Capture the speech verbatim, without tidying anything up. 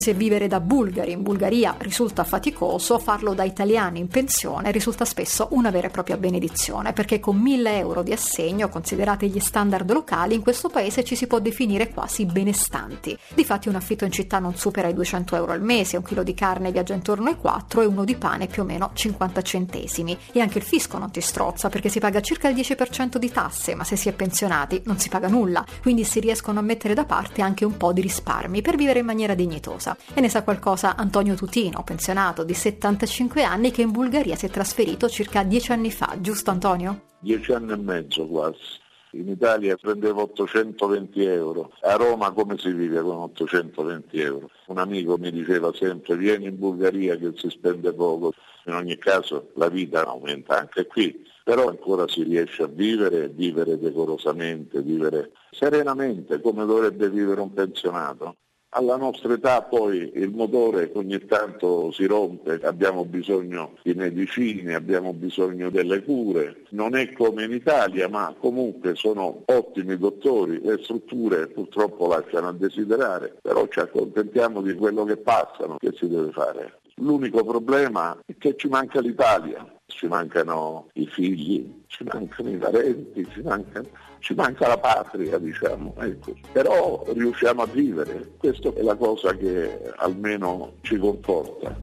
Se vivere da bulgari in Bulgaria risulta faticoso, farlo da italiani in pensione risulta spesso una vera e propria benedizione, perché con mille euro di assegno, considerati gli standard locali, in questo paese ci si può definire quasi benestanti. Difatti un affitto in città non supera i duecento euro al mese, un chilo di carne viaggia intorno ai quattro e uno di pane più o meno cinquanta centesimi. E anche il fisco non ti strozza, perché si paga circa il dieci per cento di tasse, ma se si è pensionati non si paga nulla, quindi si riescono a mettere da parte anche un po' di risparmi per vivere in maniera dignitosa. E ne sa qualcosa Antonio Tutino, pensionato di settantacinque anni, che in Bulgaria si è trasferito circa dieci anni fa, giusto Antonio? Dieci anni e mezzo quasi. In Italia prendevo ottocentoventi euro. A Roma come si vive con ottocentoventi euro? Un amico mi diceva sempre: vieni in Bulgaria che si spende poco. In ogni caso la vita aumenta anche qui, però ancora si riesce a vivere, vivere decorosamente, vivere serenamente come dovrebbe vivere un pensionato. Alla nostra età poi il motore ogni tanto si rompe, abbiamo bisogno di medicine, abbiamo bisogno delle cure. Non è come in Italia, ma comunque sono ottimi dottori, le strutture purtroppo lasciano a desiderare, però ci accontentiamo di quello che passano, che si deve fare. L'unico problema è che ci manca l'Italia, ci mancano i figli, ci mancano i parenti, ci mancano... ci manca la patria, diciamo, ecco. Però riusciamo a vivere, questa è la cosa che almeno ci conforta.